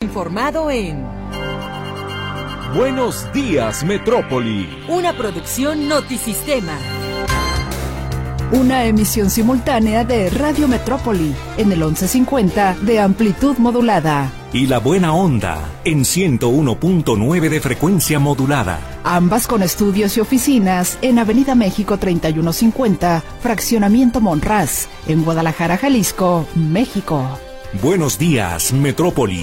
informado en Buenos Días, Metrópoli. una producción Notisistema. Una emisión simultánea de Radio Metrópoli en el 1150 de amplitud modulada. Y La Buena Onda en 101.9 de frecuencia modulada. Ambas con estudios y oficinas en Avenida México 3150, Fraccionamiento Monraz, en Guadalajara, Jalisco, México. Buenos Días, Metrópoli.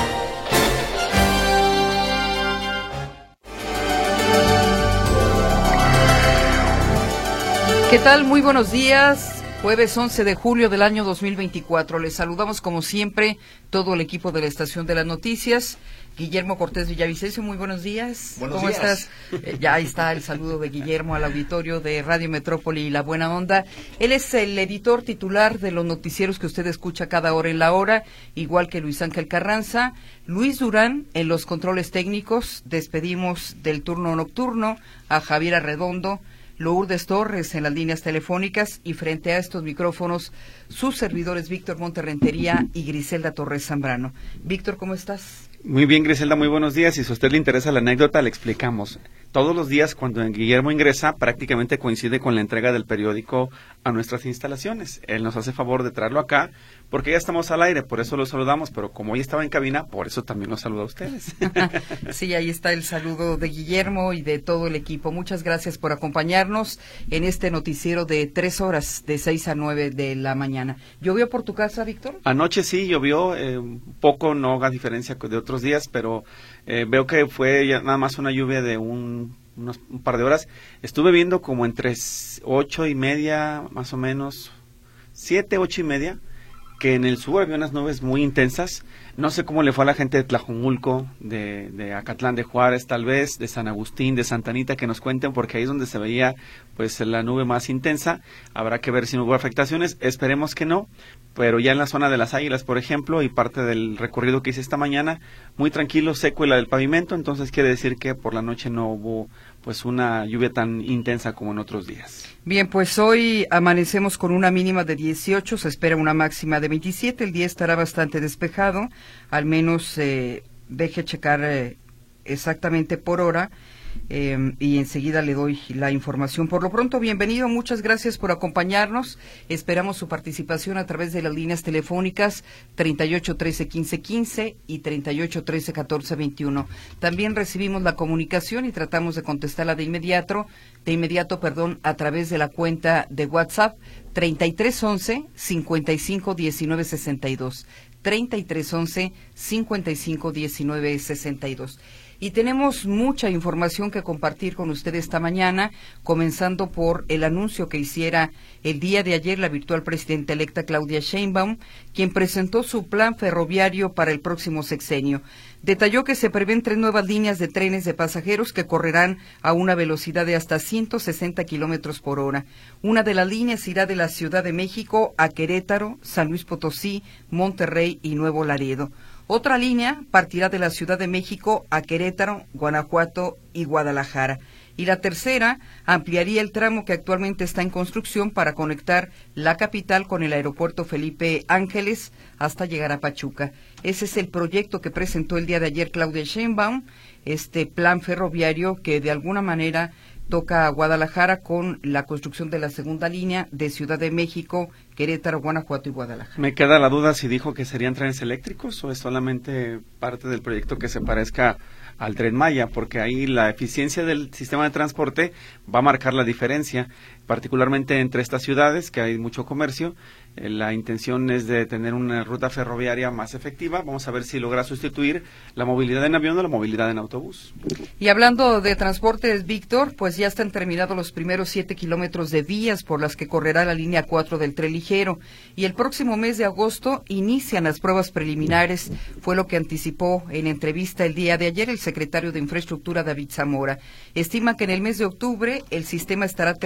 ¿Qué tal? Muy buenos días. Jueves 11 de julio del año 2024. Les saludamos como siempre todo el equipo de la Estación de las Noticias. Guillermo Cortés Villavicencio, muy buenos días. Buenos ¿Cómo días. estás? Ya ahí está el saludo de Guillermo al auditorio de Radio Metrópoli y La Buena Onda. Él es el editor titular de los noticieros que usted escucha cada hora en la hora, igual que Luis Ángel Carranza. Luis Durán en los controles técnicos. Despedimos del turno nocturno a Javier Arredondo, Lourdes Torres en las líneas telefónicas y frente a estos micrófonos sus servidores Víctor Monterrentería y Griselda Torres Zambrano. Víctor, ¿cómo estás? Muy bien, Griselda, muy buenos días. Y si a usted le interesa la anécdota, le explicamos. Todos los días cuando Guillermo ingresa, prácticamente coincide con la entrega del periódico a nuestras instalaciones. Él nos hace favor de traerlo acá, porque ya estamos al aire, por eso lo saludamos, pero como hoy estaba en cabina, por eso también los saluda a ustedes. Sí, ahí está el saludo de Guillermo y de todo el equipo. Muchas gracias por acompañarnos en este noticiero de 3 horas, de 6 a 9 de la mañana. ¿Llovió por tu casa, Víctor? Anoche sí llovió, un poco, no a diferencia de otros días, pero veo que fue ya nada más una lluvia de un par de horas. Estuve viendo como entre 8:30, más o menos, 7, 8:30, que en el sur había unas nubes muy intensas. No sé cómo le fue a la gente de Tlajomulco, de Acatlán de Juárez, tal vez, de San Agustín, de Santa Anita, que nos cuenten, porque ahí es donde se veía pues la nube más intensa. Habrá que ver si no hubo afectaciones, esperemos que no, pero ya en la zona de las Águilas, por ejemplo, y parte del recorrido que hice esta mañana, muy tranquilo, seco el pavimento, entonces quiere decir que por la noche no hubo pues una lluvia tan intensa como en otros días. Bien, pues hoy amanecemos con una mínima de 18, se espera una máxima de 27, el día estará bastante despejado, al menos deje checar exactamente por hora y enseguida le doy la información. Por lo pronto, bienvenido, muchas gracias por acompañarnos, esperamos su participación a través de las líneas telefónicas 38 13 15 15 y 38 13 14 21. También recibimos la comunicación y tratamos de contestarla de inmediato, a través de la cuenta de WhatsApp 33 11 55 19 62. 33 11 55 19 62. Y tenemos mucha información que compartir con usted esta mañana, comenzando por el anuncio que hiciera el día de ayer la virtual presidenta electa Claudia Sheinbaum, quien presentó su plan ferroviario para el próximo sexenio. Detalló que se prevén 3 nuevas líneas de trenes de pasajeros que correrán a una velocidad de hasta 160 kilómetros por hora. Una de las líneas irá de la Ciudad de México a Querétaro, San Luis Potosí, Monterrey y Nuevo Laredo. Otra línea partirá de la Ciudad de México a Querétaro, Guanajuato y Guadalajara. Y la tercera ampliaría el tramo que actualmente está en construcción para conectar la capital con el aeropuerto Felipe Ángeles hasta llegar a Pachuca. Ese es el proyecto que presentó el día de ayer Claudia Sheinbaum, este plan ferroviario que de alguna manera toca a Guadalajara con la construcción de la segunda línea de Ciudad de México, Querétaro, Guanajuato y Guadalajara. Me queda la duda si dijo que serían trenes eléctricos o es solamente parte del proyecto que se parezca al Tren Maya, porque ahí la eficiencia del sistema de transporte va a marcar la diferencia, particularmente entre estas ciudades, que hay mucho comercio. La intención es de tener una ruta ferroviaria más efectiva. Vamos a ver si logra sustituir la movilidad en avión o la movilidad en autobús. Y hablando de transportes, Víctor, pues ya están terminados los primeros 7 kilómetros de vías por las que correrá la línea 4 del tren ligero. Y el próximo mes de agosto inician las pruebas preliminares, fue lo que anticipó en entrevista el día de ayer el secretario de Infraestructura, David Zamora. Estima que en el mes de octubre el sistema estará terminado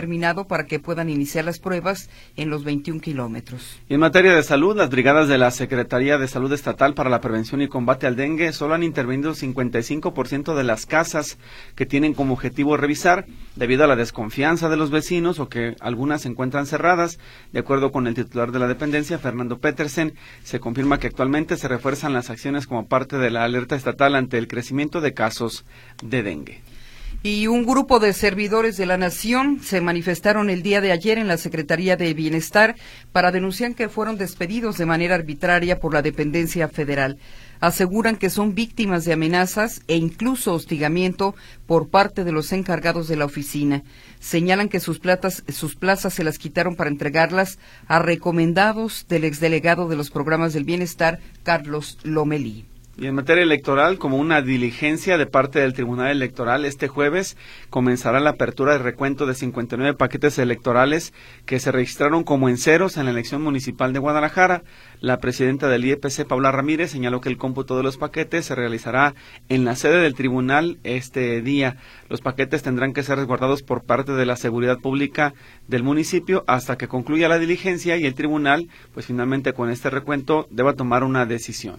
para que puedan iniciar las pruebas en los 21 kilómetros. Y en materia de salud, las brigadas de la Secretaría de Salud Estatal para la Prevención y Combate al Dengue solo han intervenido 55% de las casas que tienen como objetivo revisar, debido a la desconfianza de los vecinos o que algunas se encuentran cerradas. De acuerdo con el titular de la dependencia, Fernando Petersen, se confirma que actualmente se refuerzan las acciones como parte de la alerta estatal ante el crecimiento de casos de dengue. Y un grupo de servidores de la Nación se manifestaron el día de ayer en la Secretaría de Bienestar para denunciar que fueron despedidos de manera arbitraria por la dependencia federal. Aseguran que son víctimas de amenazas e incluso hostigamiento por parte de los encargados de la oficina. Señalan que sus plazas se las quitaron para entregarlas a recomendados del exdelegado de los programas del bienestar, Carlos Lomelí. Y en materia electoral, como una diligencia de parte del Tribunal Electoral, este jueves comenzará la apertura de recuento de 59 paquetes electorales que se registraron como enceros en la elección municipal de Guadalajara. La presidenta del IEPC, Paula Ramírez, señaló que el cómputo de los paquetes se realizará en la sede del tribunal este día. Los paquetes tendrán que ser resguardados por parte de la seguridad pública del municipio hasta que concluya la diligencia y el tribunal, pues finalmente con este recuento, deba tomar una decisión.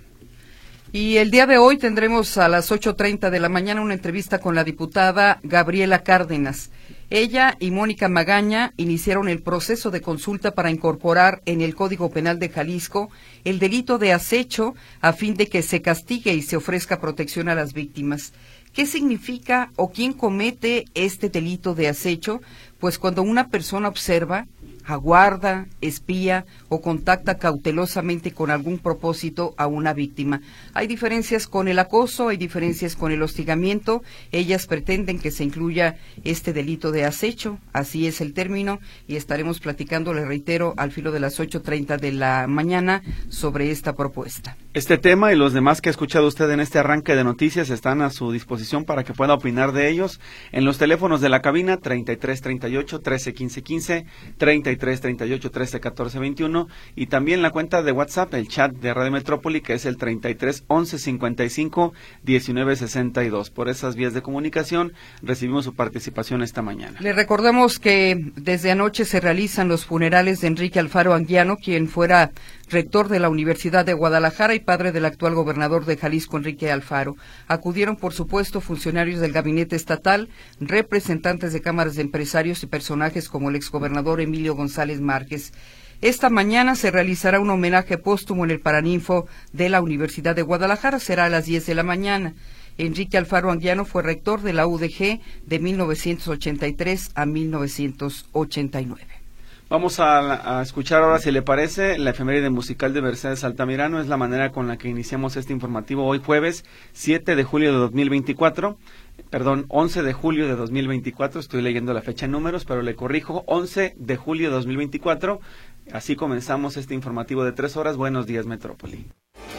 Y el día de hoy tendremos a las 8:30 de la mañana una entrevista con la diputada Gabriela Cárdenas. Ella y Mónica Magaña iniciaron el proceso de consulta para incorporar en el Código Penal de Jalisco el delito de acecho a fin de que se castigue y se ofrezca protección a las víctimas. ¿Qué significa o quién comete este delito de acecho? Pues cuando una persona observa, aguarda, espía o contacta cautelosamente con algún propósito a una víctima. Hay diferencias con el acoso, hay diferencias con el hostigamiento. Ellas pretenden que se incluya este delito de acecho, así es el término, y estaremos platicando, le reitero, al filo de las 8:30 de la mañana sobre esta propuesta. Este tema y los demás que ha escuchado usted en este arranque de noticias están a su disposición para que pueda opinar de ellos en los teléfonos de la cabina 3338 131515, 3338 131421 y también la cuenta de WhatsApp, el chat de Radio Metrópoli, que es el 3311551962. Por esas vías de comunicación recibimos su participación esta mañana. Le recordamos que desde anoche se realizan los funerales de Enrique Alfaro Anguiano, quien fuera rector de la Universidad de Guadalajara y padre del actual gobernador de Jalisco, Enrique Alfaro. Acudieron, por supuesto, funcionarios del gabinete estatal, representantes de cámaras de empresarios y personajes como el exgobernador Emilio González Márquez. Esta mañana se realizará un homenaje póstumo en el Paraninfo de la Universidad de Guadalajara, será a las 10 de la mañana. Enrique Alfaro Anguiano fue rector de la UDG de 1983 a 1989. Vamos a escuchar ahora, si le parece, la efeméride musical de Mercedes Altamirano. Es la manera con la que iniciamos este informativo hoy jueves 7 de julio de 2024. Perdón, 11 de julio de 2024. Estoy leyendo la fecha en números, pero le corrijo, 11 de julio de 2024. Así comenzamos este informativo de 3 horas. Buenos días, Metrópoli.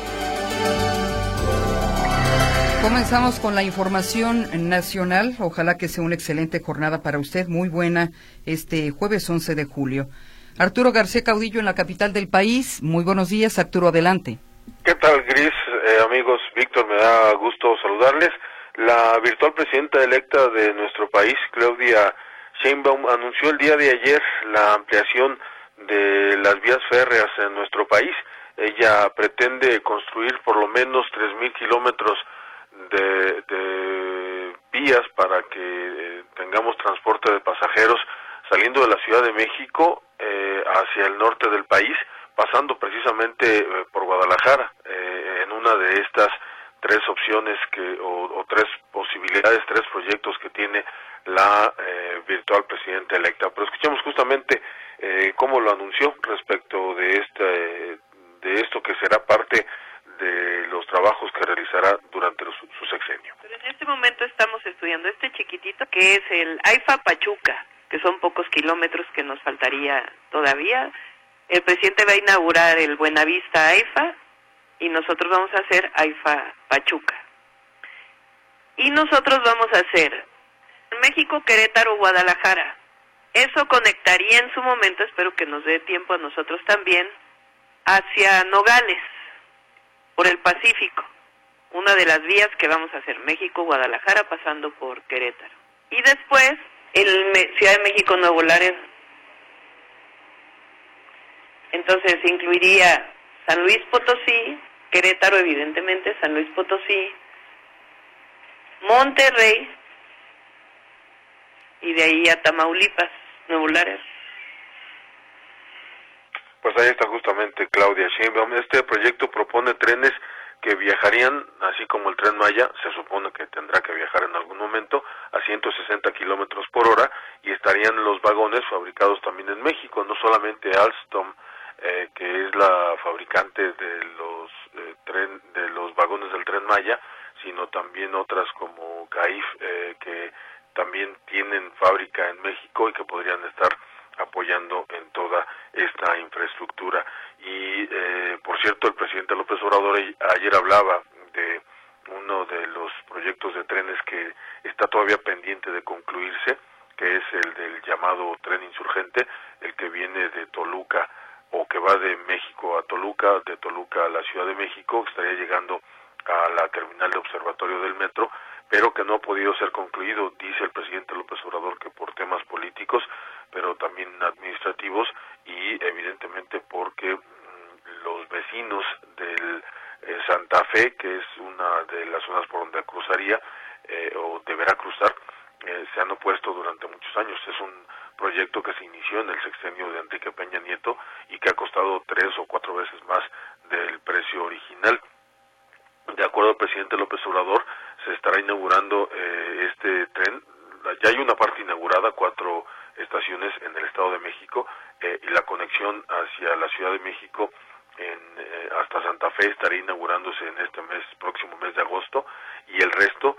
Comenzamos con la información nacional. Ojalá que sea una excelente jornada para usted, muy buena este jueves 11 de julio. Arturo García Caudillo en la capital del país. Muy buenos días, Arturo, adelante. ¿Qué tal, Gris? Amigos, Víctor, me da gusto saludarles. La virtual presidenta electa de nuestro país, Claudia Sheinbaum, anunció el día de ayer la ampliación de las vías férreas en nuestro país. Ella pretende construir por lo menos 3,000 kilómetros de vías para que tengamos transporte de pasajeros saliendo de la Ciudad de México hacia el norte del país, pasando precisamente por Guadalajara, en una de estas tres opciones o tres posibilidades, tres proyectos que tiene la virtual presidenta electa. Pero escuchemos justamente cómo lo anunció respecto de esto que será parte de los trabajos que realizará durante su sexenio. Pero en este momento estamos estudiando este chiquitito que es el AIFA Pachuca, que son pocos kilómetros que nos faltaría todavía. El presidente va a inaugurar el Buenavista AIFA y nosotros vamos a hacer AIFA Pachuca. Y nosotros vamos a hacer México, Querétaro, Guadalajara. Eso conectaría en su momento, espero que nos dé tiempo a nosotros también, hacia Nogales, por el Pacífico, una de las vías que vamos a hacer, México, Guadalajara, pasando por Querétaro. Y después, Ciudad de México, Nuevo Laredo, Entonces incluiría San Luis Potosí, Querétaro evidentemente, San Luis Potosí, Monterrey y de ahí a Tamaulipas, Nuevo Laredo. Pues ahí está justamente Claudia Sheinbaum. Este proyecto propone trenes que viajarían, así como el Tren Maya, se supone que tendrá que viajar en algún momento, a 160 kilómetros por hora, y estarían los vagones fabricados también en México, no solamente Alstom, que es la fabricante de los vagones del Tren Maya, sino también otras como CAIF, que también tienen fábrica en México y que podrían estar apoyando en toda esta infraestructura. Y por cierto, el presidente López Obrador ayer hablaba de uno de los proyectos de trenes que está todavía pendiente de concluirse, que es el del llamado Tren Insurgente, el que viene de Toluca, o que va de México a Toluca, de Toluca a la Ciudad de México, que estaría llegando a la terminal de observatorio del metro, pero que no ha podido ser concluido. Dice el presidente López Obrador que por temas políticos, pero también administrativos, y evidentemente porque los vecinos del Santa Fe, que es una de las zonas por donde cruzaría o deberá cruzar, se han opuesto durante muchos años. Es un proyecto que se inició en el sexenio de Enrique Peña Nieto y que ha costado 3 o 4 veces más del precio original. De acuerdo al presidente López Obrador, se estará inaugurando este tren. Ya hay una parte inaugurada, 4 estaciones en el Estado de México, y la conexión hacia la Ciudad de México hasta Santa Fe estaría inaugurándose en este próximo mes de agosto, y el resto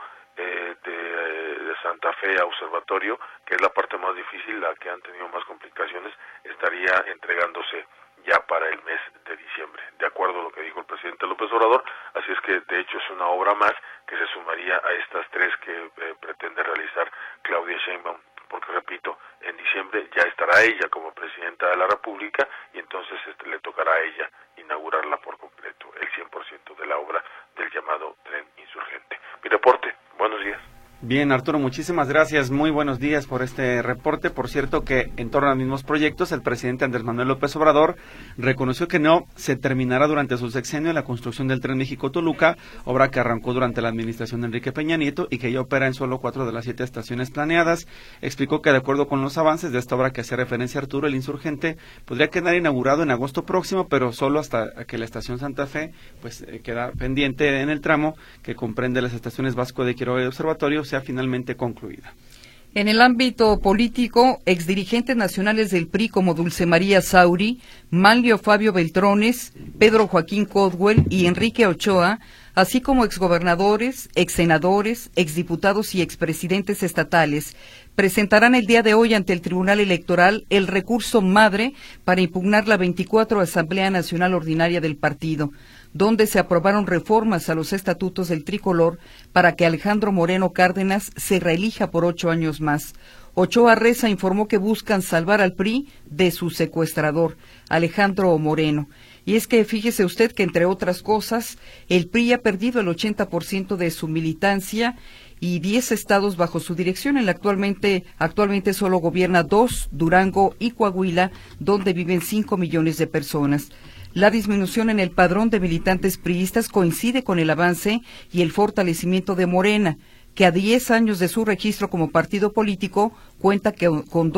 de Santa Fe a Observatorio, que es la parte más difícil, la que han tenido más complicaciones, estaría entregándose ya para el mes de diciembre, de acuerdo a lo que dijo el presidente López Obrador. Así es que de hecho es una obra más que se sumaría a estas 3 que pretende realizar Claudia Sheinbaum, porque repito, en diciembre ya estará ella como presidenta de la República, y entonces le tocará a ella inaugurarla por completo, el 100% de la obra del llamado Tren Insurgente. Mi reporte, buenos días. Bien, Arturo, muchísimas gracias. Muy buenos días por este reporte. Por cierto que en torno a los mismos proyectos, el presidente Andrés Manuel López Obrador reconoció que no se terminará durante su sexenio la construcción del Tren México-Toluca, obra que arrancó durante la administración de Enrique Peña Nieto y que ya opera en solo 4 de las 7 estaciones planeadas. Explicó que de acuerdo con los avances de esta obra que hace referencia Arturo, el Insurgente podría quedar inaugurado en agosto próximo, pero solo hasta que la estación Santa Fe pues queda pendiente en el tramo que comprende las estaciones Vasco de Quiroga y Observatorio sea finalmente concluida. En el ámbito político, exdirigentes nacionales del PRI como Dulce María Sauri, Manlio Fabio Beltrones, Pedro Joaquín Codwell y Enrique Ochoa, así como exgobernadores, exsenadores, exdiputados y expresidentes estatales, presentarán el día de hoy ante el Tribunal Electoral el recurso madre para impugnar la 24 Asamblea Nacional Ordinaria del partido, donde se aprobaron reformas a los estatutos del tricolor para que Alejandro Moreno Cárdenas se reelija por 8 años más. Ochoa Reza informó que buscan salvar al PRI de su secuestrador, Alejandro Moreno. Y es que fíjese usted que, entre otras cosas, el PRI ha perdido el 80% de su militancia y 10 estados bajo su dirección. Actualmente solo gobierna 2, Durango y Coahuila, donde viven 5 millones de personas. La disminución en el padrón de militantes priistas coincide con el avance y el fortalecimiento de Morena, que a 10 años de su registro como partido político cuenta con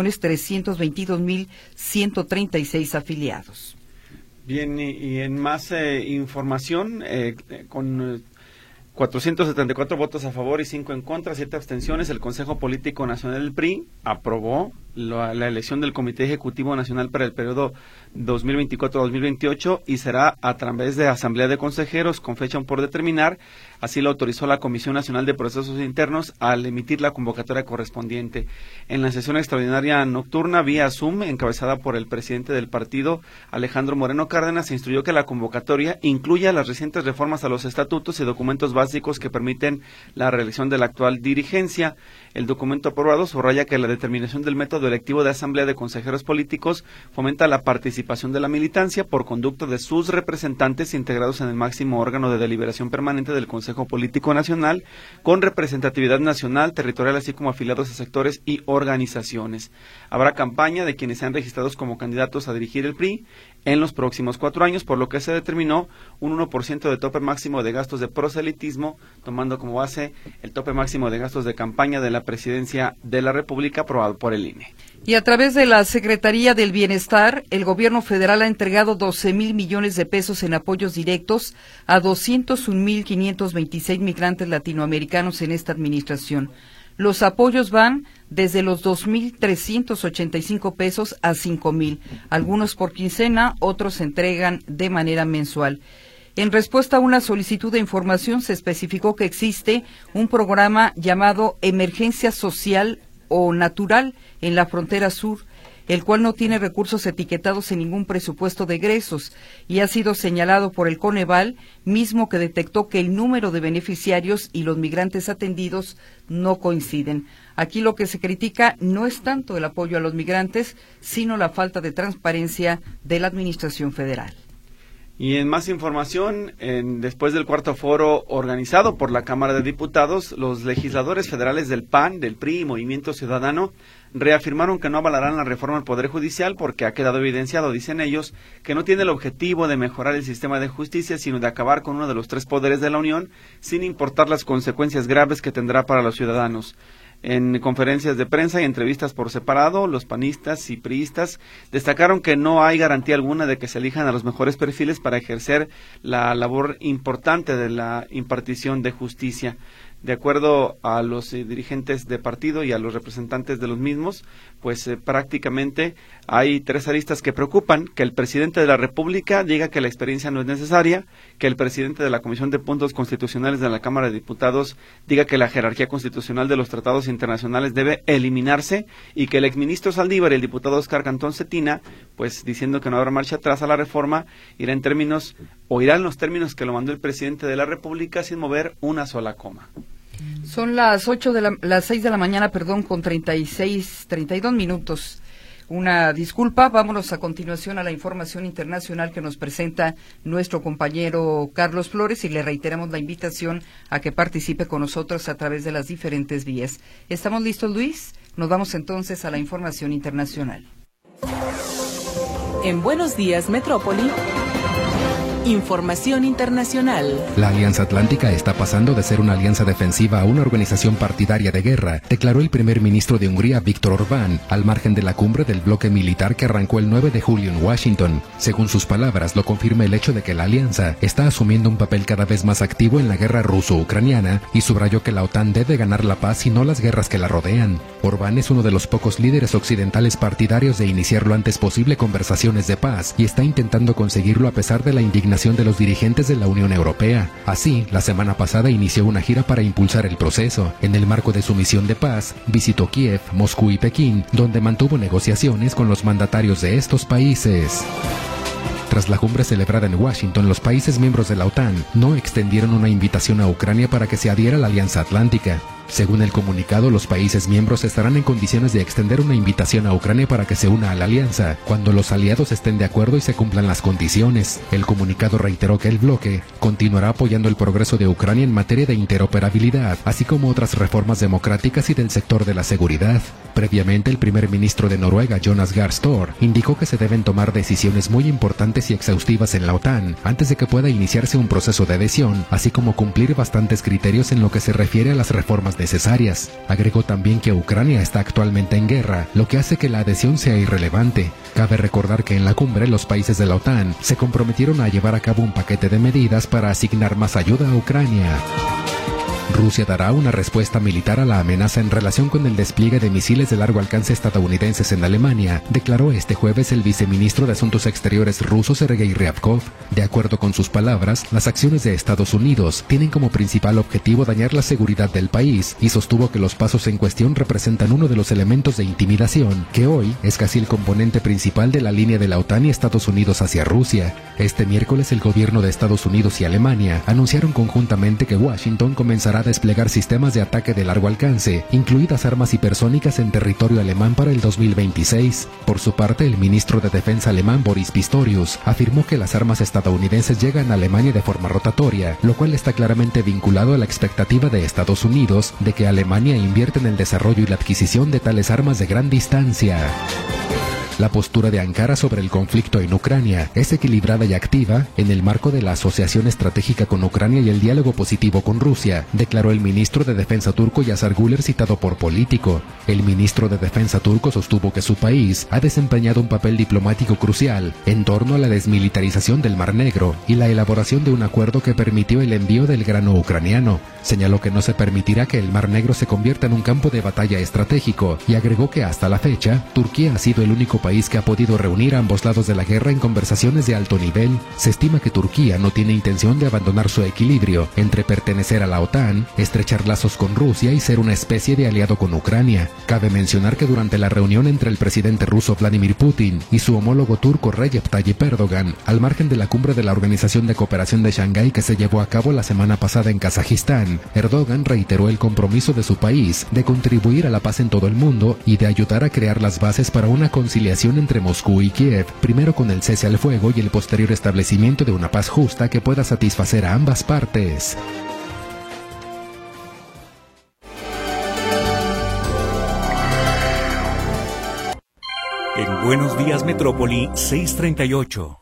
2.322.136 afiliados. Bien, y en más información, con 474 votos a favor y 5 en contra, 7 abstenciones, el Consejo Político Nacional del PRI aprobó la elección del Comité Ejecutivo Nacional para el periodo 2024-2028 y será a través de Asamblea de Consejeros con fecha por determinar. Así lo autorizó la Comisión Nacional de Procesos Internos al emitir la convocatoria correspondiente. En la sesión extraordinaria nocturna vía Zoom, encabezada por el presidente del partido, Alejandro Moreno Cárdenas, se instruyó que la convocatoria incluya las recientes reformas a los estatutos y documentos básicos que permiten la reelección de la actual dirigencia. El documento aprobado subraya que la determinación del método electivo de Asamblea de Consejeros Políticos fomenta la participación de la militancia por conducto de sus representantes integrados en el máximo órgano de deliberación permanente del Consejo Consejo Político Nacional, con representatividad nacional, territorial, así como afiliados a sectores y organizaciones. Habrá campaña de quienes sean registrados como candidatos a dirigir el PRI en los próximos 4 años, por lo que se determinó un 1% de tope máximo de gastos de proselitismo, tomando como base el tope máximo de gastos de campaña de la Presidencia de la República aprobado por el INE. Y a través de la Secretaría del Bienestar, el gobierno federal ha entregado 12,000 millones de pesos en apoyos directos a 201,526 migrantes latinoamericanos en esta administración. Los apoyos van desde los 2,385 pesos a 5,000, algunos por quincena, otros se entregan de manera mensual. En respuesta a una solicitud de información, se especificó que existe un programa llamado Emergencia Social o Natural en la frontera sur, el cual no tiene recursos etiquetados en ningún presupuesto de egresos y ha sido señalado por el Coneval, mismo que detectó que el número de beneficiarios y los migrantes atendidos no coinciden. Aquí lo que se critica no es tanto el apoyo a los migrantes, sino la falta de transparencia de la Administración Federal. Y en más información, después del cuarto foro organizado por la Cámara de Diputados, los legisladores federales del PAN, del PRI y Movimiento Ciudadano reafirmaron que no avalarán la reforma al Poder Judicial porque ha quedado evidenciado, dicen ellos, que no tiene el objetivo de mejorar el sistema de justicia, sino de acabar con uno de los 3 poderes de la Unión, sin importar las consecuencias graves que tendrá para los ciudadanos. En conferencias de prensa y entrevistas por separado, los panistas y priistas destacaron que no hay garantía alguna de que se elijan a los mejores perfiles para ejercer la labor importante de la impartición de justicia. De acuerdo a los dirigentes de partido y a los representantes de los mismos, pues prácticamente hay 3 aristas que preocupan: que el presidente de la República diga que la experiencia no es necesaria, que el presidente de la Comisión de Puntos Constitucionales de la Cámara de Diputados diga que la jerarquía constitucional de los tratados internacionales debe eliminarse, y que el exministro Saldívar y el diputado Óscar Cantón Cetina, pues diciendo que no habrá marcha atrás a la reforma, irá en los términos que lo mandó el presidente de la República, sin mover una sola coma. Son las 6 de la mañana, con 32 minutos. Una disculpa, vámonos a continuación a la información internacional que nos presenta nuestro compañero Carlos Flores, y le reiteramos la invitación a que participe con nosotros a través de las diferentes vías. ¿Estamos listos, Luis? Nos vamos entonces a la información internacional. En Buenos Días, Metrópoli. Información internacional. La Alianza Atlántica está pasando de ser una alianza defensiva a una organización partidaria de guerra, declaró el primer ministro de Hungría, Viktor Orbán, al margen de la cumbre del bloque militar que arrancó el 9 de julio en Washington. Según sus palabras, lo confirma el hecho de que la alianza está asumiendo un papel cada vez más activo en la guerra ruso-ucraniana, y subrayó que la OTAN debe ganar la paz y no las guerras que la rodean. Orbán es uno de los pocos líderes occidentales partidarios de iniciar lo antes posible conversaciones de paz, y está intentando conseguirlo a pesar de la indignación de los dirigentes de la Unión Europea. Así, la semana pasada inició una gira para impulsar el proceso. En el marco de su misión de paz, visitó Kiev, Moscú y Pekín, donde mantuvo negociaciones con los mandatarios de estos países. Tras la cumbre celebrada en Washington, los países miembros de la OTAN no extendieron una invitación a Ucrania para que se adhiera a la Alianza Atlántica. Según el comunicado, los países miembros estarán en condiciones de extender una invitación a Ucrania para que se una a la alianza, cuando los aliados estén de acuerdo y se cumplan las condiciones. El comunicado reiteró que el bloque continuará apoyando el progreso de Ucrania en materia de interoperabilidad, así como otras reformas democráticas y del sector de la seguridad. Previamente, el primer ministro de Noruega, Jonas Gahr Støre, indicó que se deben tomar decisiones muy importantes y exhaustivas en la OTAN antes de que pueda iniciarse un proceso de adhesión, así como cumplir bastantes criterios en lo que se refiere a las reformas necesarias. Agregó también que Ucrania está actualmente en guerra, lo que hace que la adhesión sea irrelevante. Cabe recordar que en la cumbre los países de la OTAN se comprometieron a llevar a cabo un paquete de medidas para asignar más ayuda a Ucrania. Rusia dará una respuesta militar a la amenaza en relación con el despliegue de misiles de largo alcance estadounidenses en Alemania, declaró este jueves el viceministro de Asuntos Exteriores ruso Sergei Ryabkov. De acuerdo con sus palabras, las acciones de Estados Unidos tienen como principal objetivo dañar la seguridad del país, y sostuvo que los pasos en cuestión representan uno de los elementos de intimidación que hoy es casi el componente principal de la línea de la OTAN y Estados Unidos hacia Rusia. Este miércoles el gobierno de Estados Unidos y Alemania anunciaron conjuntamente que Washington comenzará comenzará a desplegar sistemas de ataque de largo alcance, incluidas armas hipersónicas en territorio alemán para el 2026. Por su parte, el ministro de Defensa alemán Boris Pistorius afirmó que las armas estadounidenses llegan a Alemania de forma rotatoria, lo cual está claramente vinculado a la expectativa de Estados Unidos de que Alemania invierte en el desarrollo y la adquisición de tales armas de gran distancia. La postura de Ankara sobre el conflicto en Ucrania es equilibrada y activa en el marco de la asociación estratégica con Ucrania y el diálogo positivo con Rusia, declaró el ministro de Defensa turco Yasar Güler, citado por Político. El ministro de Defensa turco sostuvo que su país ha desempeñado un papel diplomático crucial en torno a la desmilitarización del Mar Negro y la elaboración de un acuerdo que permitió el envío del grano ucraniano. Señaló que no se permitirá que el Mar Negro se convierta en un campo de batalla estratégico y agregó que hasta la fecha, Turquía ha sido el único país que ha podido reunir a ambos lados de la guerra en conversaciones de alto nivel. Se estima que Turquía no tiene intención de abandonar su equilibrio entre pertenecer a la OTAN, estrechar lazos con Rusia y ser una especie de aliado con Ucrania. Cabe mencionar que durante la reunión entre el presidente ruso Vladimir Putin y su homólogo turco Recep Tayyip Erdogan, al margen de la cumbre de la Organización de Cooperación de Shanghái que se llevó a cabo la semana pasada en Kazajistán, Erdogan reiteró el compromiso de su país de contribuir a la paz en todo el mundo y de ayudar a crear las bases para una conciliación entre Moscú y Kiev, primero con el cese al fuego y el posterior establecimiento de una paz justa que pueda satisfacer a ambas partes. En Buenos Días Metrópoli, 6:38.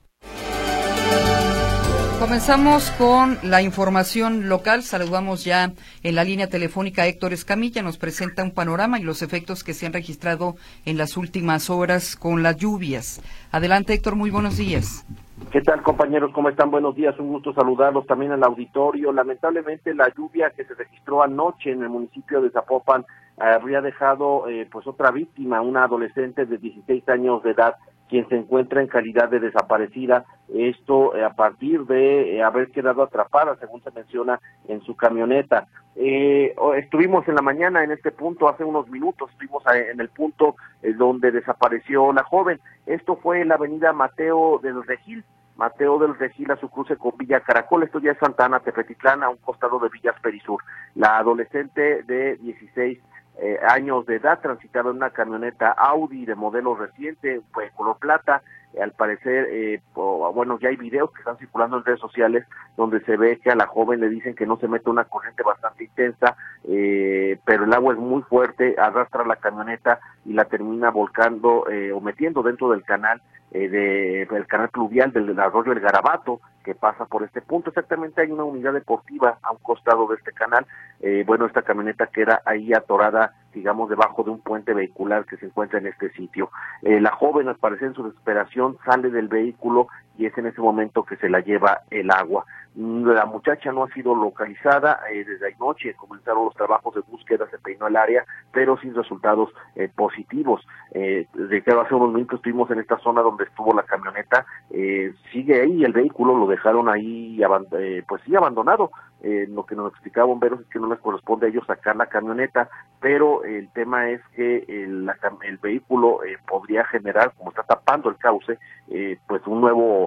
Comenzamos con la información local. Saludamos ya en la línea telefónica a Héctor Escamilla. Nos presenta un panorama y los efectos que se han registrado en las últimas horas con las lluvias. Adelante, Héctor, muy buenos días. ¿Qué tal, compañeros? ¿Cómo están? Buenos días, un gusto saludarlos también al auditorio. Lamentablemente, la lluvia que se registró anoche en el municipio de Zapopan habría dejado pues otra víctima, una adolescente de 16 años de edad, quien se encuentra en calidad de desaparecida, esto a partir de haber quedado atrapada, según se menciona, en su camioneta. Estuvimos en la mañana en este punto, hace unos minutos, estuvimos en el punto donde desapareció la joven. Esto fue en la avenida Mateo del Regil a su cruce con Villa Caracol. Esto ya es Santana, Tepetitlán, a un costado de Villas Perisur. La adolescente de 16 años de edad transitaba en una camioneta Audi de modelo reciente, pues color plata. Al parecer, bueno, ya hay videos que están circulando en redes sociales donde se ve que a la joven le dicen que no se mete una corriente bastante intensa, pero el agua es muy fuerte, arrastra la camioneta y la termina volcando o metiendo dentro del canal, del canal pluvial del arroyo El Garabato, que pasa por este punto. Exactamente, hay una unidad deportiva a un costado de este canal. Bueno, esta camioneta queda ahí atorada, digamos, debajo de un puente vehicular que se encuentra en este sitio. La joven, al parecer, en su desesperación, sale del vehículo y es en ese momento que se la lleva el agua. La muchacha no ha sido localizada, desde anoche comenzaron los trabajos de búsqueda, se peinó el área, pero sin resultados positivos. Reitero, hace unos minutos estuvimos en esta zona donde estuvo la camioneta, sigue ahí el vehículo, lo dejaron ahí pues sí abandonado. Lo que nos explicaba bomberos es que no les corresponde a ellos sacar la camioneta, pero el tema es que el vehículo podría generar, como está tapando el cauce, pues un nuevo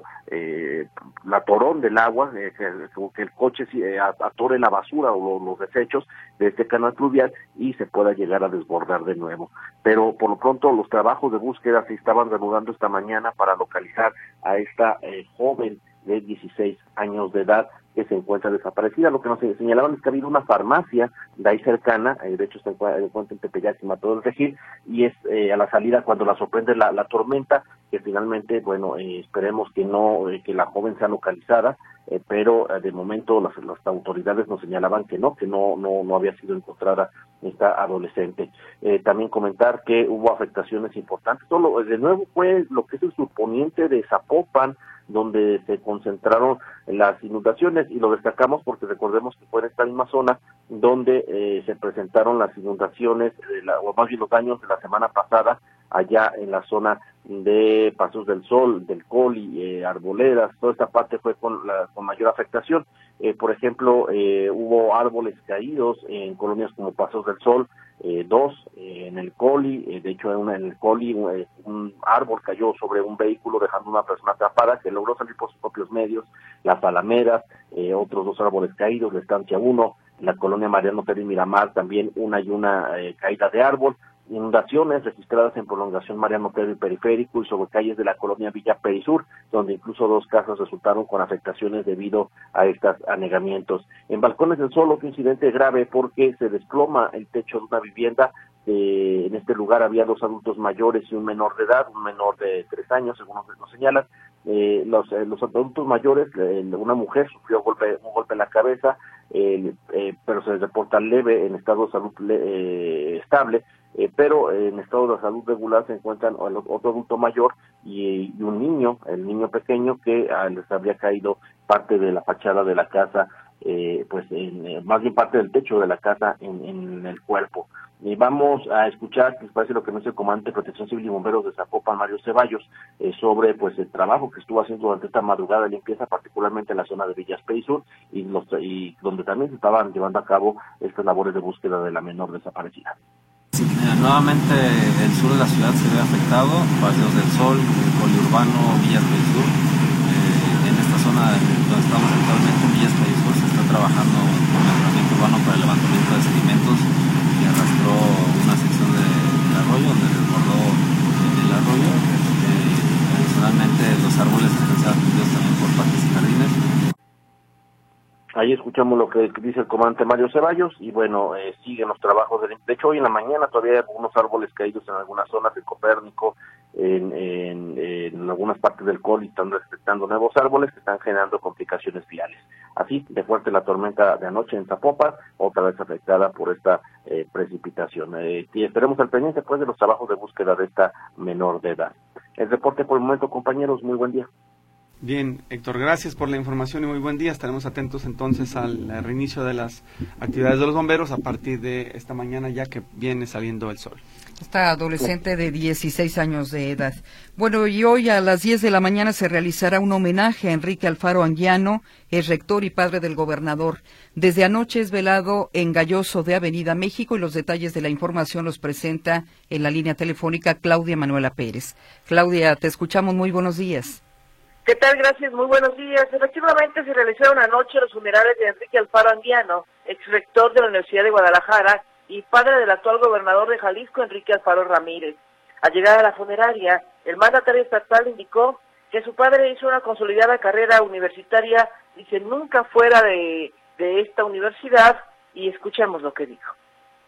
atorón del agua, que el coche atore la basura o los desechos de este canal pluvial y se pueda llegar a desbordar de nuevo. Pero por lo pronto los trabajos de búsqueda se estaban reanudando esta mañana para localizar a esta joven de 16 años de edad que se encuentra desaparecida. Lo que nos señalaban es que ha habido una farmacia de ahí cercana, de hecho se encuentra en Tepeyac y Mateo del Regil, y es a la salida cuando la sorprende la tormenta, que finalmente, bueno, esperemos que no, que la joven sea localizada, pero de momento las autoridades nos señalaban que no había sido encontrada esta adolescente. También comentar que hubo afectaciones importantes. De nuevo fue lo que es el surponiente de Zapopan, donde se concentraron las inundaciones, y lo destacamos porque recordemos que fue en esta misma zona donde se presentaron las inundaciones, o más bien los daños de la semana pasada, allá en la zona de Pasos del Sol, del Coli, Arboledas. Toda esta parte fue con mayor afectación. Por ejemplo, hubo árboles caídos en colonias como Pasos del Sol, dos en el Coli. De hecho, en el Coli un árbol cayó sobre un vehículo dejando una persona atrapada que logró salir por sus propios medios. Las Alamedas, otros dos árboles caídos, la Estancia 1, en la colonia Mariano Otero y Miramar también una caída de árbol, inundaciones registradas en prolongación Mariano Otero y Periférico y sobre calles de la colonia Villa Perisur, donde incluso 2 casas resultaron con afectaciones debido a estos anegamientos. En Balcones del Sol, otro incidente grave porque se desploma el techo de una vivienda. En este lugar había 2 adultos mayores y un menor de edad, un menor de 3 años, según nos señalan. Los adultos mayores, una mujer sufrió un golpe en la cabeza, pero se reporta leve, en estado de salud estable, pero en estado de salud regular se encuentran otro adulto mayor y un niño, el niño pequeño que les habría caído parte de la fachada de la casa, más bien parte del techo de la casa en el cuerpo. Vamos a escuchar, que parece lo que nos dice el comandante de Protección Civil y Bomberos de Zapopan, Mario Ceballos, sobre el trabajo que estuvo haciendo durante esta madrugada de limpieza, particularmente en la zona de Villas Perisur y donde también se estaban llevando a cabo estas labores de búsqueda de la menor desaparecida. Nuevamente el sur de la ciudad se ve afectado, Paseos del Sol, Poliurbano, Villas Perisur. En esta zona donde estamos actualmente, en Villas Perisur, se está trabajando con mejoramiento urbano para el levantamiento de sedimentos que arrastró una sección del arroyo, donde desbordó el arroyo. Adicionalmente los árboles están siendo atendidos también por parques y jardines. Ahí escuchamos lo que dice el comandante Mario Ceballos y siguen los trabajos. De hecho, hoy en la mañana todavía hay algunos árboles caídos en algunas zonas de Copérnico, en algunas partes del COL, y están detectando nuevos árboles que están generando complicaciones viales. Así de fuerte la tormenta de anoche en Zapopan, otra vez afectada por esta precipitación. Y estaremos al pendiente de los trabajos de búsqueda de esta menor de edad. El reporte por el momento, compañeros, muy buen día. Bien, Héctor, gracias por la información y muy buen día. Estaremos atentos entonces al reinicio de las actividades de los bomberos a partir de esta mañana, ya que viene saliendo el sol. Esta adolescente de 16 años de edad. Bueno, y hoy a las 10 de la mañana se realizará un homenaje a Enrique Alfaro Anguiano, es rector y padre del gobernador. Desde anoche es velado en Galloso de Avenida México y los detalles de la información los presenta en la línea telefónica Claudia Manuela Pérez. Claudia, te escuchamos, muy buenos días. ¿Qué tal? Gracias, muy buenos días. Efectivamente se realizaron anoche los funerales de Enrique Alfaro Anguiano, ex rector de la Universidad de Guadalajara y padre del actual gobernador de Jalisco, Enrique Alfaro Ramírez. Al llegar a la funeraria, el mandatario estatal indicó que su padre hizo una consolidada carrera universitaria, dice, nunca fuera de esta universidad, y escuchemos lo que dijo.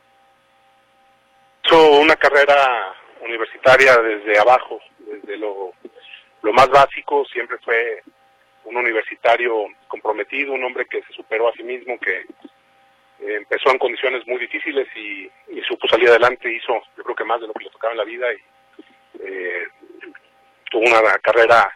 Hizo una carrera universitaria desde abajo, desde lo más básico. Siempre fue un universitario comprometido, un hombre que se superó a sí mismo, que empezó en condiciones muy difíciles y supo salir adelante. Hizo, yo creo que más de lo que le tocaba en la vida, y tuvo una carrera,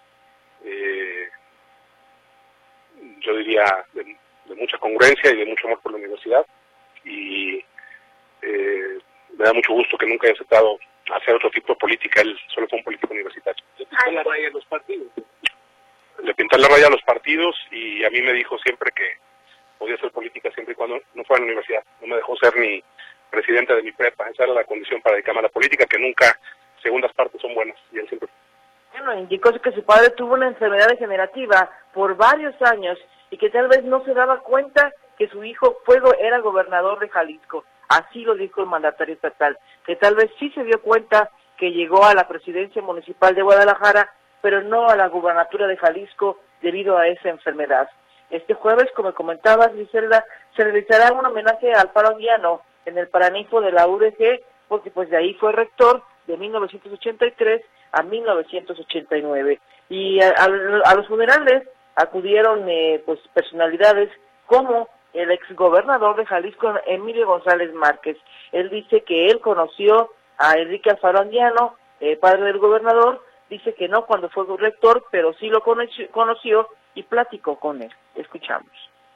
yo diría, de mucha congruencia y de mucho amor por la universidad, y me da mucho gusto que nunca haya aceptado hacer otro tipo de política. Él solo fue un político universitario. ¿Le pintó la raya a los partidos? Le pintó la raya a los partidos, y a mí me dijo siempre que podía hacer política siempre y cuando no fuera a la universidad. No me dejó ser ni presidente de mi prepa. Esa era la condición para dedicarme a la política, que nunca segundas partes son buenas, y él siempre. Bueno, indicó que su padre tuvo una enfermedad degenerativa por varios años y que tal vez no se daba cuenta que su hijo era gobernador de Jalisco. Así lo dijo el mandatario estatal, que tal vez sí se dio cuenta que llegó a la presidencia municipal de Guadalajara, pero no a la gubernatura de Jalisco debido a esa enfermedad. Este jueves, como comentabas, Griselda, se realizará un homenaje a Alfaro Anguiano en el Paraninfo de la UDG, porque pues de ahí fue rector de 1983 a 1989. Y a los funerales acudieron personalidades como el exgobernador de Jalisco, Emilio González Márquez. Él dice que él conoció a Enrique Alfaro Anguiano, padre del gobernador. Dice que no cuando fue rector, pero sí lo conoció y platicó con él. Escuchamos.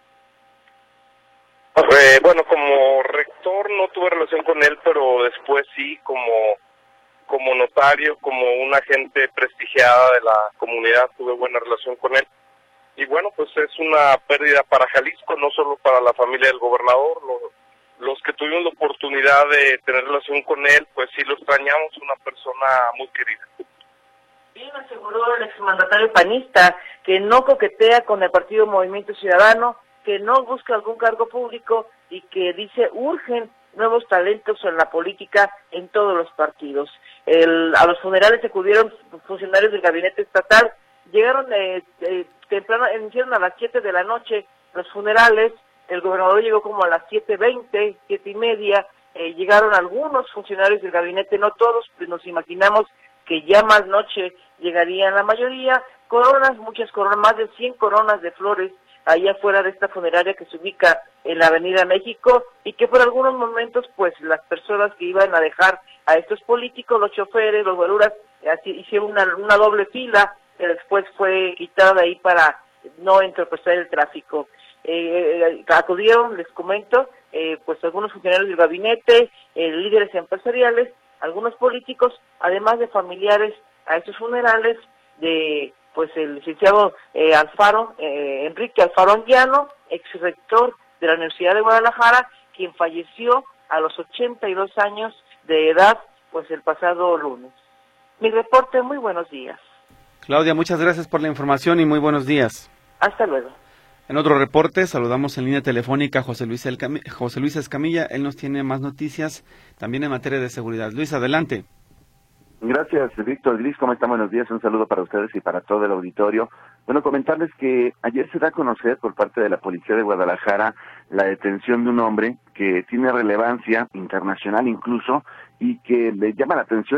Bueno, como rector no tuve relación con él, pero después sí, como notario, como una gente prestigiada de la comunidad, tuve buena relación con él. Y bueno, pues es una pérdida para Jalisco, no solo para la familia del gobernador. Los que tuvimos la oportunidad de tener relación con él, pues sí lo extrañamos, una persona muy querida. Bien aseguró el exmandatario panista que no coquetea con el partido Movimiento Ciudadano, que no busca algún cargo público y que dice urgen nuevos talentos en la política en todos los partidos. A los funerales acudieron funcionarios del gabinete estatal, llegaron temprano, iniciaron a las 7 de la noche los funerales, el gobernador llegó como a las 7:20, 7:30, llegaron algunos funcionarios del gabinete, no todos, pues nos imaginamos que ya más noche llegarían la mayoría, coronas, muchas coronas, más de 100 coronas de flores allá afuera de esta funeraria que se ubica en la Avenida México, y que por algunos momentos pues las personas que iban a dejar a estos políticos, los choferes, los guaruras, así hicieron una doble fila que después fue quitada de ahí para no entorpecer el tráfico. Acudieron, les comento, pues algunos funcionarios del gabinete, líderes empresariales, algunos políticos, además de familiares a estos funerales de pues el licenciado Enrique Alfaro Anguiano, ex rector de la Universidad de Guadalajara, quien falleció a los 82 años de edad, pues el pasado lunes. Mi reporte, muy buenos días. Claudia, muchas gracias por la información y muy buenos días. Hasta luego. En otro reporte, saludamos en línea telefónica a José Luis Escamilla. Él nos tiene más noticias, también en materia de seguridad. Luis, adelante. Gracias, Víctor. Gris, ¿cómo están? Buenos días. Un saludo para ustedes y para todo el auditorio. Bueno, comentarles que ayer se da a conocer por parte de la Policía de Guadalajara la detención de un hombre que tiene relevancia internacional incluso, y que le llama la atención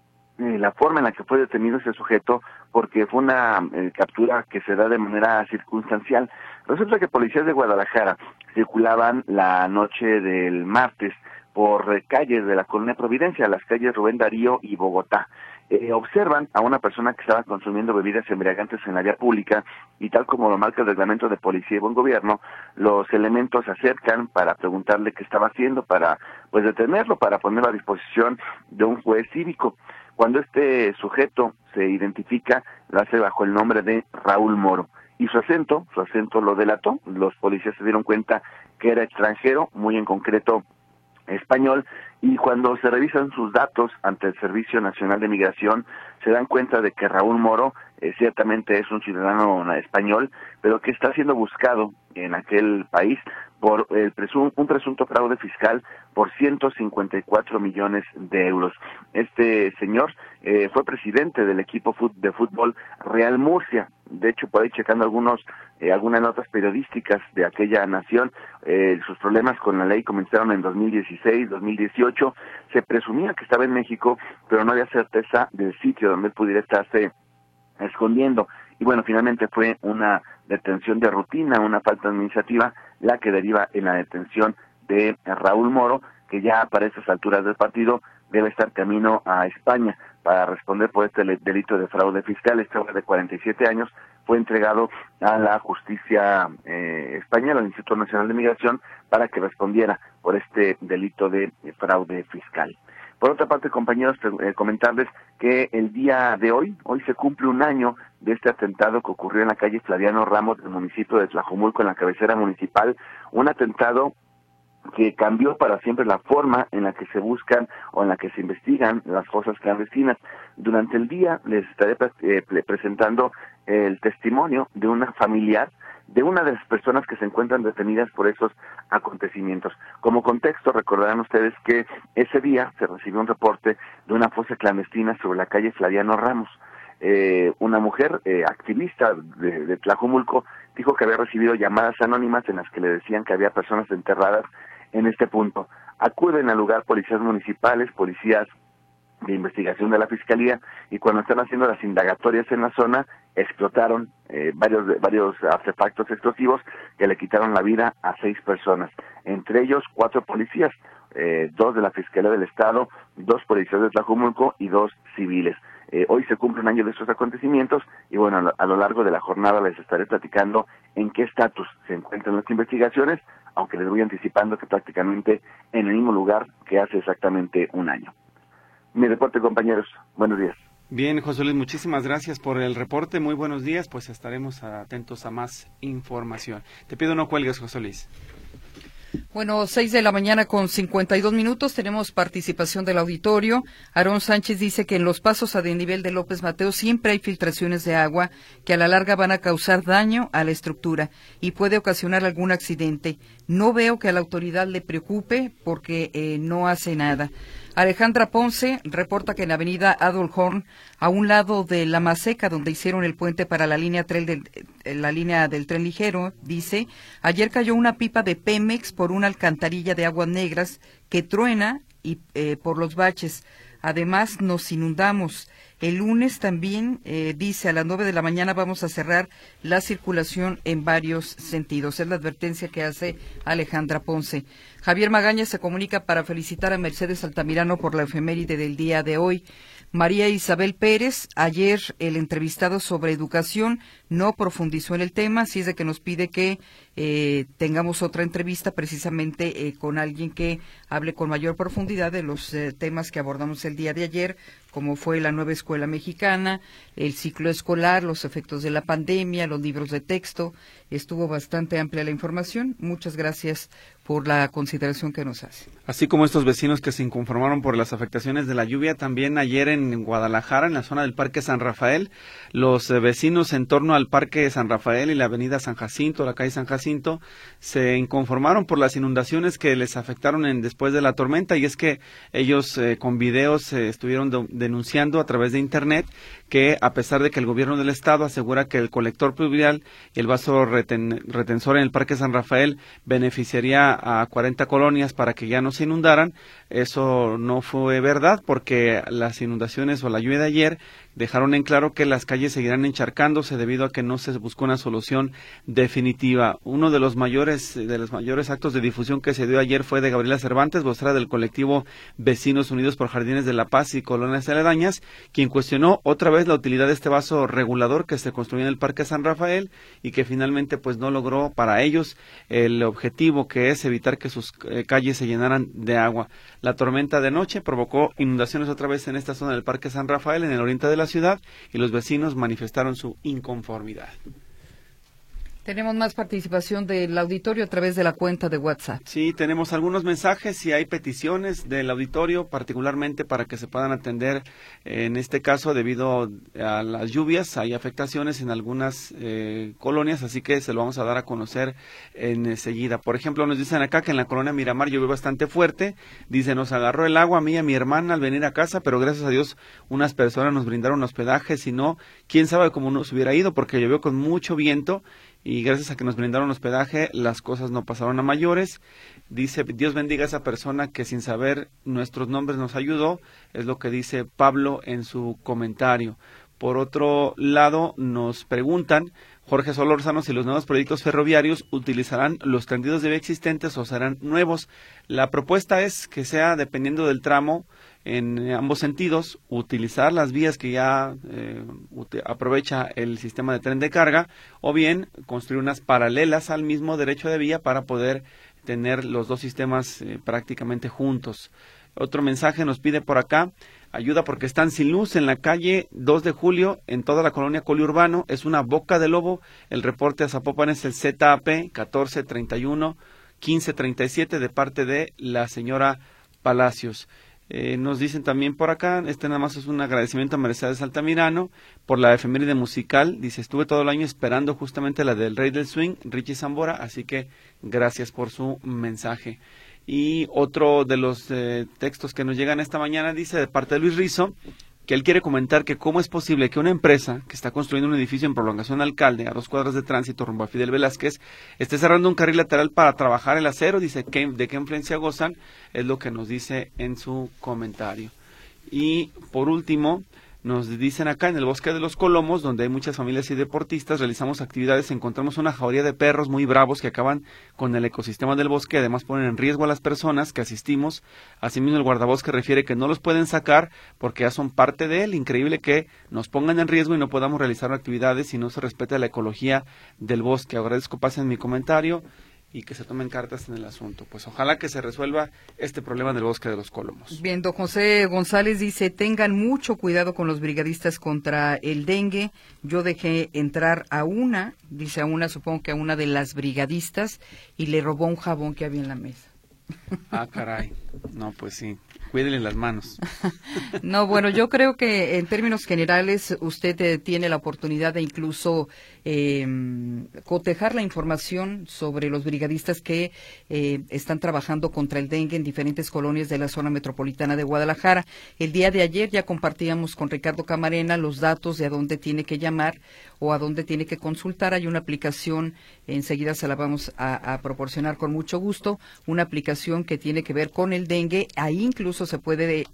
la forma en la que fue detenido ese sujeto, porque fue una captura que se da de manera circunstancial. Resulta que policías de Guadalajara circulaban la noche del martes por calles de la Colonia Providencia, las calles Rubén Darío y Bogotá. Observan a una persona que estaba consumiendo bebidas embriagantes en la vía pública, y tal como lo marca el reglamento de Policía y Buen Gobierno, los elementos se acercan para preguntarle qué estaba haciendo, para pues detenerlo, para ponerlo a disposición de un juez cívico. Cuando este sujeto se identifica, lo hace bajo el nombre de Raúl Moro, y su acento lo delató. Los policías se dieron cuenta que era extranjero, muy en concreto español, y cuando se revisan sus datos ante el Servicio Nacional de Migración, se dan cuenta de que Raúl Moro ciertamente es un ciudadano español, pero que está siendo buscado en aquel país por un presunto fraude fiscal por 154 millones de euros. Este señor fue presidente del equipo de fútbol Real Murcia. De hecho, por ahí checando algunas notas periodísticas de aquella nación, sus problemas con la ley comenzaron en 2016, 2018. Se presumía que estaba en México, pero no había certeza del sitio donde él pudiera estarse escondiendo. Y bueno, finalmente fue una detención de rutina, una falta administrativa, la que deriva en la detención de Raúl Moro, que ya para estas alturas del partido debe estar camino a España para responder por este delito de fraude fiscal. Este hombre de 47 años fue entregado a la justicia española, al Instituto Nacional de Migración, para que respondiera por este delito de fraude fiscal. Por otra parte, compañeros, comentarles que el día de hoy se cumple un año de este atentado que ocurrió en la calle Flaviano Ramos del municipio de Tlajomulco, en la cabecera municipal, un atentado que cambió para siempre la forma en la que se buscan o en la que se investigan las fosas clandestinas. Durante el día les estaré presentando el testimonio de una familiar de una de las personas que se encuentran detenidas por esos acontecimientos. Como contexto, recordarán ustedes que ese día se recibió un reporte de una fosa clandestina sobre la calle Flaviano Ramos. Una mujer activista de Tlajomulco dijo que había recibido llamadas anónimas en las que le decían que había personas enterradas en este punto. Acuden al lugar policías municipales, policías de investigación de la Fiscalía, y cuando están haciendo las indagatorias en la zona, explotaron varios artefactos explosivos que le quitaron la vida a 6 personas, entre ellos 4 policías, 2 de la Fiscalía del Estado, 2 policías de Tlajomulco y 2 civiles. Hoy se cumple un año de estos acontecimientos, y bueno, a lo largo de la jornada les estaré platicando en qué estatus se encuentran las investigaciones, aunque les voy anticipando que prácticamente en el mismo lugar que hace exactamente un año. Mi reporte, compañeros. Buenos días. Bien, José Luis, muchísimas gracias por el reporte. Muy buenos días, pues estaremos atentos a más información. Te pido no cuelgues, José Luis. Bueno, 6 de la mañana con 52 minutos, tenemos participación del auditorio. Aarón Sánchez dice que en los pasos a desnivel de López Mateos siempre hay filtraciones de agua que a la larga van a causar daño a la estructura y puede ocasionar algún accidente. No veo que a la autoridad le preocupe porque no hace nada. Alejandra Ponce reporta que en la avenida Adolf Horn, a un lado de La Maseca, donde hicieron el puente para la línea del tren ligero, dice, ayer cayó una pipa de Pemex por una alcantarilla de aguas negras que truena y por los baches. Además, nos inundamos. El lunes también, dice, a las 9 de la mañana vamos a cerrar la circulación en varios sentidos. Es la advertencia que hace Alejandra Ponce. Javier Magaña se comunica para felicitar a Mercedes Altamirano por la efeméride del día de hoy. María Isabel Pérez, ayer el entrevistado sobre educación no profundizó en el tema, así es de que nos pide que tengamos otra entrevista precisamente con alguien que hable con mayor profundidad de los temas que abordamos el día de ayer, como fue la nueva escuela mexicana, el ciclo escolar, los efectos de la pandemia, los libros de texto. Estuvo bastante amplia la información. Muchas gracias por la consideración que nos hace. Así como estos vecinos que se inconformaron por las afectaciones de la lluvia, también ayer en Guadalajara, en la zona del Parque San Rafael, los vecinos en torno al Parque San Rafael y la avenida San Jacinto, la calle San Jacinto, se inconformaron por las inundaciones que les afectaron después de la tormenta, y es que ellos con videos estuvieron denunciando a través de internet que a pesar de que el gobierno del estado asegura que el colector pluvial y el vaso retensor en el Parque San Rafael beneficiaría a 40 colonias para que ya no se inundaran, eso no fue verdad, porque las inundaciones o la lluvia de ayer dejaron en claro que las calles seguirán encharcándose debido a que no se buscó una solución definitiva. Uno de los mayores actos de difusión que se dio ayer fue de Gabriela Cervantes, vocera del colectivo Vecinos Unidos por Jardines de la Paz y Colonias Aledañas, quien cuestionó otra vez la utilidad de este vaso regulador que se construyó en el Parque San Rafael y que finalmente pues no logró para ellos el objetivo, que es evitar que sus calles se llenaran de agua. La tormenta de noche provocó inundaciones otra vez en esta zona del Parque San Rafael, en el oriente de la ciudad, y los vecinos manifestaron su inconformidad. Tenemos más participación del auditorio a través de la cuenta de WhatsApp. Sí, tenemos algunos mensajes y hay peticiones del auditorio, particularmente para que se puedan atender. En este caso, debido a las lluvias, hay afectaciones en algunas colonias, así que se lo vamos a dar a conocer enseguida. Por ejemplo, nos dicen acá que en la colonia Miramar llovió bastante fuerte. Dice, nos agarró el agua a mí y a mi hermana al venir a casa, pero gracias a Dios unas personas nos brindaron hospedaje, si no, quién sabe cómo nos hubiera ido, porque llovió con mucho viento. Y gracias a que nos brindaron hospedaje, las cosas no pasaron a mayores. Dice, Dios bendiga a esa persona que sin saber nuestros nombres nos ayudó, es lo que dice Pablo en su comentario. Por otro lado, nos preguntan, Jorge Solórzano, si los nuevos proyectos ferroviarios utilizarán los tendidos de vía existentes o serán nuevos. La propuesta es que sea, dependiendo del tramo, en ambos sentidos, utilizar las vías que ya aprovecha el sistema de tren de carga, o bien construir unas paralelas al mismo derecho de vía para poder tener los dos sistemas prácticamente juntos. Otro mensaje nos pide por acá, ayuda porque están sin luz en la calle 2 de Julio, en toda la colonia Coliurbano, es una boca de lobo. El reporte a Zapopan es el ZAP 1431 1537 de parte de la señora Palacios. Nos dicen también por acá, nada más es un agradecimiento a Mercedes Altamirano por la efeméride musical. Dice, estuve todo el año esperando justamente la del Rey del Swing, Richie Zambora, así que gracias por su mensaje. Y otro de los textos que nos llegan esta mañana dice, de parte de Luis Rizo, que él quiere comentar que cómo es posible que una empresa que está construyendo un edificio en Prolongación Alcalde, a 2 cuadras de tránsito rumbo a Fidel Velázquez, esté cerrando un carril lateral para trabajar el acero. Dice, ¿de qué influencia gozan? Es lo que nos dice en su comentario. Y por último, nos dicen acá, en el Bosque de los Colomos, donde hay muchas familias y deportistas, realizamos actividades, encontramos una jauría de perros muy bravos que acaban con el ecosistema del bosque, además ponen en riesgo a las personas que asistimos. Asimismo, el guardabosque refiere que no los pueden sacar porque ya son parte de él. Increíble que nos pongan en riesgo y no podamos realizar actividades si no se respeta la ecología del bosque. Agradezco pasen mi comentario y que se tomen cartas en el asunto. Pues ojalá que se resuelva este problema del Bosque de los Colomos. Bien, don José González dice, tengan mucho cuidado con los brigadistas contra el dengue. Yo dejé entrar a una, supongo que a una de las brigadistas, y le robó un jabón que había en la mesa. Ah, caray. No, pues sí. Cuídenle las manos. No, bueno, yo creo que en términos generales usted tiene la oportunidad de incluso cotejar la información sobre los brigadistas que están trabajando contra el dengue en diferentes colonias de la zona metropolitana de Guadalajara. El día de ayer ya compartíamos con Ricardo Camarena los datos de a dónde tiene que llamar o a dónde tiene que consultar. Hay una aplicación, enseguida se la vamos a proporcionar con mucho gusto, una aplicación que tiene que ver con el dengue. Ahí incluso se puede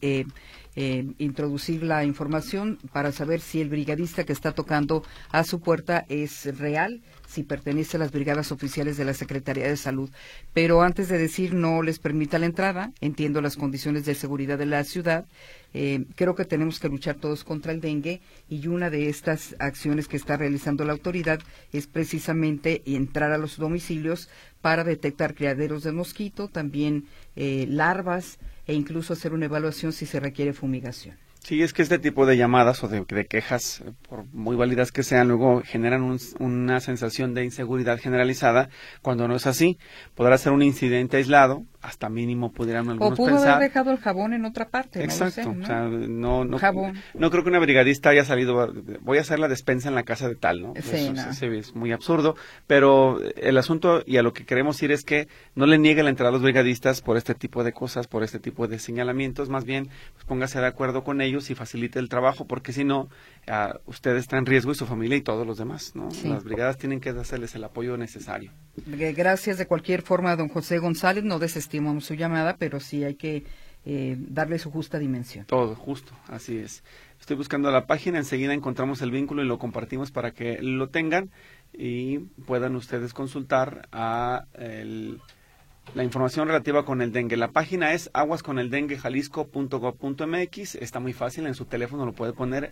introducir la información para saber si el brigadista que está tocando a su puerta es real, si pertenece a las brigadas oficiales de la Secretaría de Salud. Pero antes de decir no les permita la entrada, entiendo las condiciones de seguridad de la ciudad, creo que tenemos que luchar todos contra el dengue, y una de estas acciones que está realizando la autoridad es precisamente entrar a los domicilios para detectar criaderos de mosquito, también larvas, e incluso hacer una evaluación si se requiere fumigación. Sí, es que este tipo de llamadas o de quejas, por muy válidas que sean, luego generan una sensación de inseguridad generalizada, cuando no es así. Podrá ser un incidente aislado, hasta mínimo pudieran algunos pensar. O pudo haber dejado el jabón en otra parte. Exacto, no lo sé, ¿no? O sea, no creo que una brigadista haya salido, voy a hacer la despensa en la casa de tal, ¿no? Sí, Eso es muy absurdo, pero el asunto y a lo que queremos ir es que no le niegue la entrada a los brigadistas por este tipo de cosas, por este tipo de señalamientos, más bien pues póngase de acuerdo con ellos y facilite el trabajo, porque si no, usted está en riesgo y su familia y todos los demás, ¿no? Sí. Las brigadas tienen que hacerles el apoyo necesario. Gracias de cualquier forma a don José González, no desestimamos su llamada, pero sí hay que darle su justa dimensión. Todo, justo, así es. Estoy buscando la página, enseguida encontramos el vínculo y lo compartimos para que lo tengan y puedan ustedes consultar la información relativa con el dengue. La página es aguasconeldenguejalisco.gov.mx. Está muy fácil, en su teléfono lo puede poner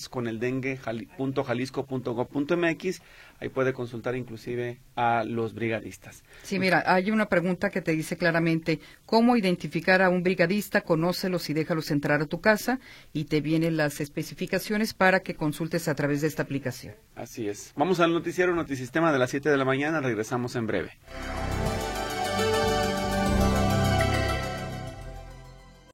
aguasconeldengue.jalisco.gov.mx. Ahí puede consultar inclusive a los brigadistas. Sí, mira, hay una pregunta que te dice claramente cómo identificar a un brigadista, conócelos y déjalos entrar a tu casa, y te vienen las especificaciones para que consultes a través de esta aplicación. Así es. Vamos al noticiero Notisistema de las 7 de la mañana, regresamos en breve.